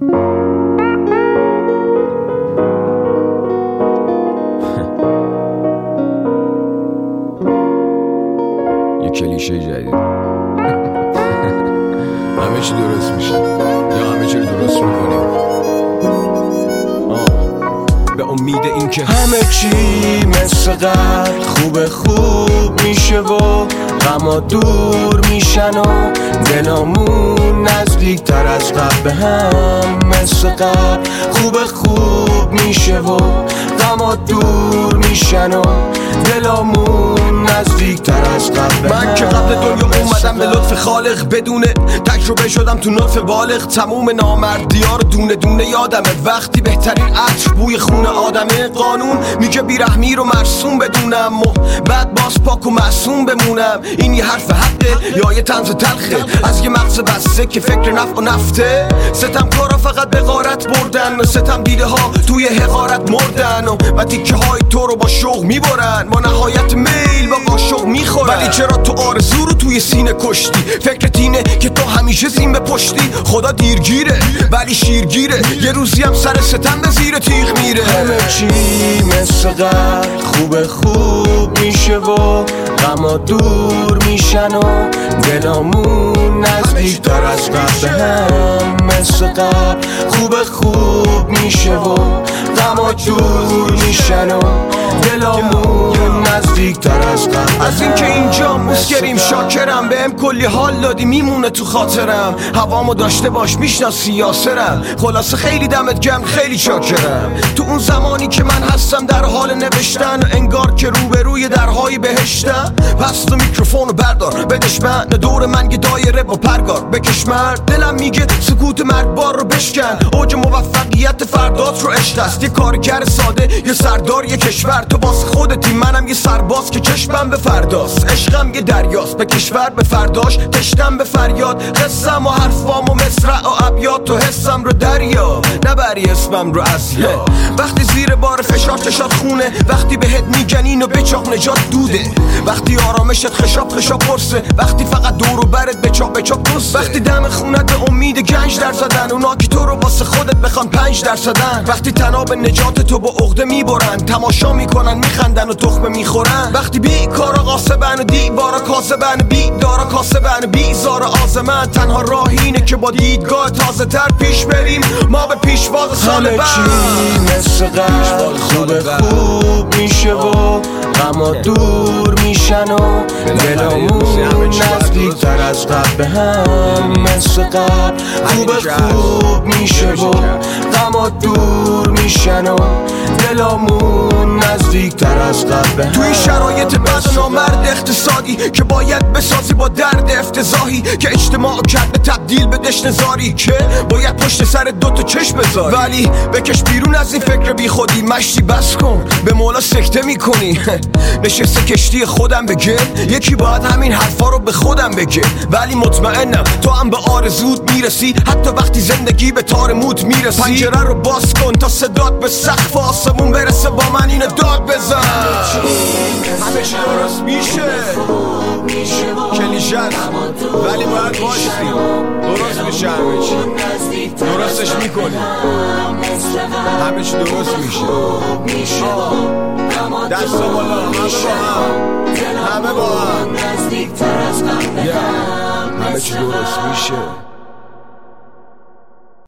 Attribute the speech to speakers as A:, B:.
A: یه کلیشه جدید همه چی درست میشه یا همه چی رو درست میکنیم به امید این که
B: همه چی مثل قبل خوب میشه و غما دور میشن و دلامون نزدیک تر از قبل به هم مثل قبل خوب میشه و غما دور میشن و دلامون نزدیک تر از قبل.
C: من که قبل دنیا اومدم به لطف خالق، بدون تجربه شدم تو نطف بالغ. تموم نامردی‌ها رو دونه دونه یادمه، وقتی بهترین عطر بوی خون آدمه. قانون میگه بیرحمی رو مرسوم بدونم و بعد باز پاک و معصوم بمونم. این یه حرف حقه یا یه طنز تلخه از یه مغز بسته که فکر نفع و نفته؟ ستم کارا فقط به غارت بردن و ستم دیده ها توی حقارت مردن و تیکه های تو رو با شوق میبرن، با نهایت میل با قاشق میخورن. ولی چرا تو آرزو رو توی سینه کشتی؟ فکرت اینه که تو همیشه زین به پشتی. خدا دیرگیره ولی شیرگیره، یه روزی هم سر ستم به زیر تیغ میره.
B: همه چی مثل قبل خوب میشه و غما دور میشن و دلامون نزدیک تر از قبل به هم مثل قبل خوب میشه و غما دور میشن و دلامون نزدیک تر از قبل.
C: از این که اینجا مسکریم شاکرم، بهم کلی حال دادی میمونه تو خاطرم. هوامو داشته باش میشناسی یاسرم، خلاصه خیلی دمت گرم خیلی شاکرم. تو اون زمانی که من هستم در حال نوشتن، انگار که روبروی درهای بهشتم. پس تو میکروفونو بردار بدش من، دور من یه دایره با پرگار بکش مرد. دلم میگه سکوت مرگبار رو بشکن، اوج موفقیت فردات رو عشق است. یه کارگر ساده یه سردار یه کشور، تو باز خودتی منم یه سرباز که چشمم به فرداست. عشقم یه دریاست به کشور به فرداش، تشتم به فریاد. قصم و حرفام و مصرع و ابیات تو حسم رو دریا، نبری اسمم رو اصلا. وقتی زیر بار فشار چشات خونه، وقتی بهت میگن اینو بچاق نجات دوده، وقتی آرامشت خشاب قرصه، وقتی فقط دور و برت بچاق دوسته، وقتی دم خونت به امید گنج در زدن، اونا که تو رو واسه خودت بخوان 5 زدن، وقتی تناب نجات تو با عقده میبرن، تماشا میکنن میخندن و تخمه میخورن، وقتی بیکارا قاسبن و دیوارا کاسبن، بیدارا کاسبن بیزار آزمن. تنها راه اینه که با دیدگاه تازه تر پیش بریم، ما به پیشواز سال بعد.
B: همه چی مثل قبل خوب میشه و غما دور میشن و دلامون نزدیک تر از قبل به هم مثل قبل خوب میشه و غما دور میشن و دلامون نزدیک تر از قبل به هم.
C: توی شرایط بد و نامرد اقتصادی که باید بسازی با درد افتضاحی، که اجتماع کرده تبدیل به دشنزاری، که باید پشت سر 2 چشم بذاری. ولی بکش بیرون از این فکر بی خودی، مشتی بس کن به مولا سکته میکنی. نشسته کشتی خودم بگه، یکی باید همین حرفا رو به خودم بگه. ولی مطمئنم تو هم به آرزوت میرسی، حتی وقتی زندگی به تار موت میرسی. پنجره رو باز کن تا صدات به سقف آسمون برسه، با من اینو داد بزن. همه چی درست میشه، کلیشه ولی باید باشی، درست میشه همه چی، درستش میکنی، همه چی درست میشه. دست بالا همه با هم همه چی درست میشه.